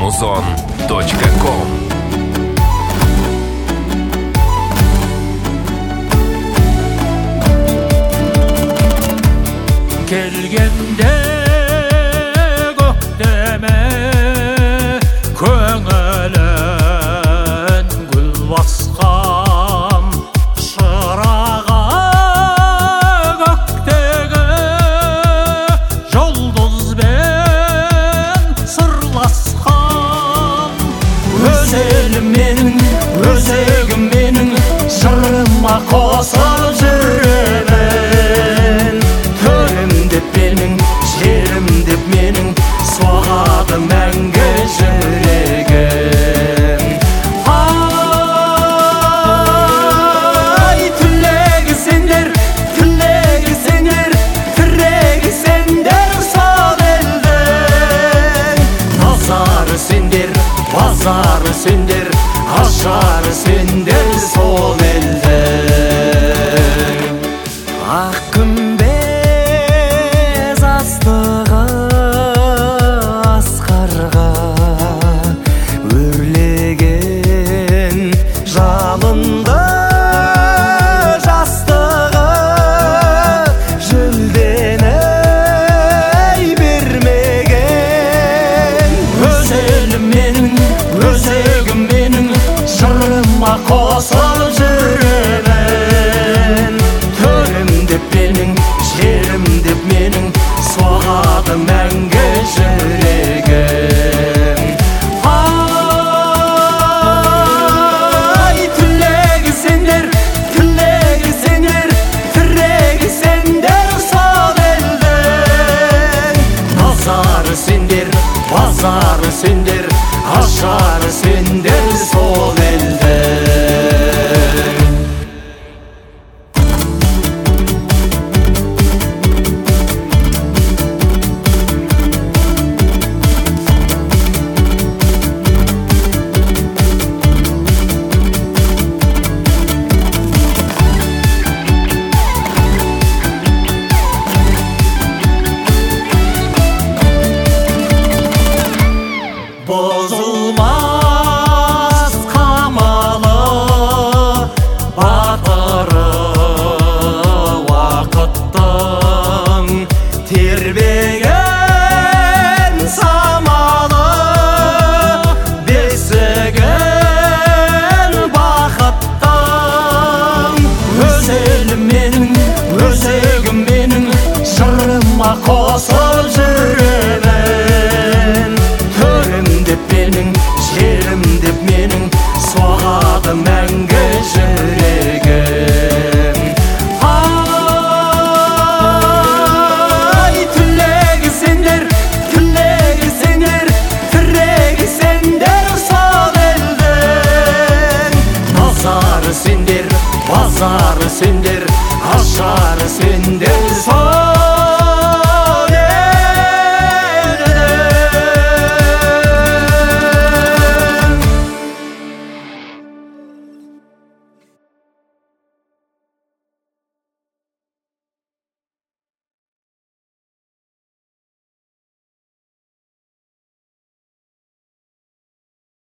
Muzon.com. Kelgende gökteme köngelen gül basqam şırağa göktege жұлдыз ben sırlasqam öz elim mening özegim mening jırıma qosıl jüremen törüm dep mening jerim dep mening soğadı мәңгі жүрегім ай тілегі сендер тірегі сендер сол елдің назары сендер базары сендер ашары сендер сол елдің ақ күмбез астығы асқарға өрлеген жалынды жастығы жүлдені бермеген өз елім менің өзегім менің жырыма қосылып жүремін төрім деп менің жерім деп менің соғады мәңгі жүрегім ай тілегі сендер тірегі сендер сол елдің назары сендер базары сендер ашары сендер сол елдің бозылмас қамалы батыры уақыттың тербеген самалы бесігін бақыттың өз елім менің өзегім менің жырыма қосылып жүремін төрім деп менің жерім деп менің соғады мәңгі жүрегім ай тілегі сендер тірегі сендер сол елдің назары сендер базары сендер